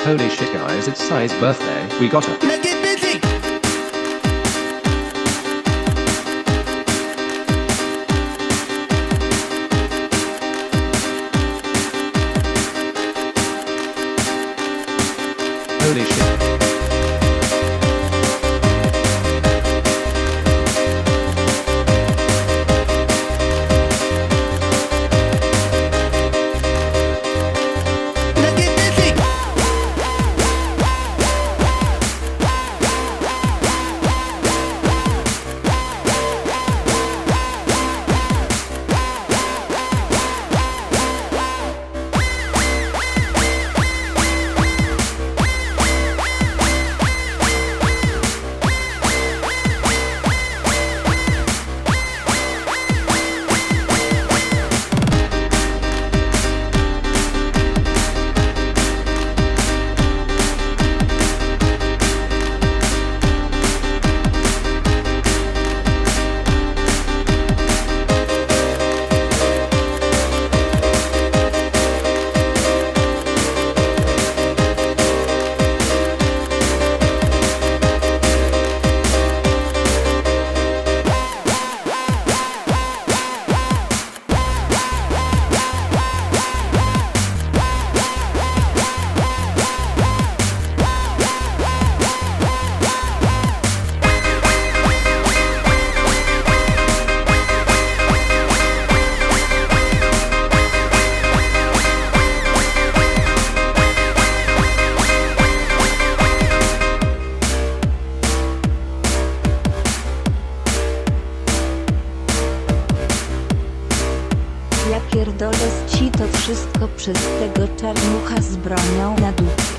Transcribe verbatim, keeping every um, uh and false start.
Holy shit guys, it's Sai's birthday, we got her. Let's get busy. Holy shit. Let's get busy. Ja pierdolę ci to wszystko przez tego czarnucha z bronią na dupie.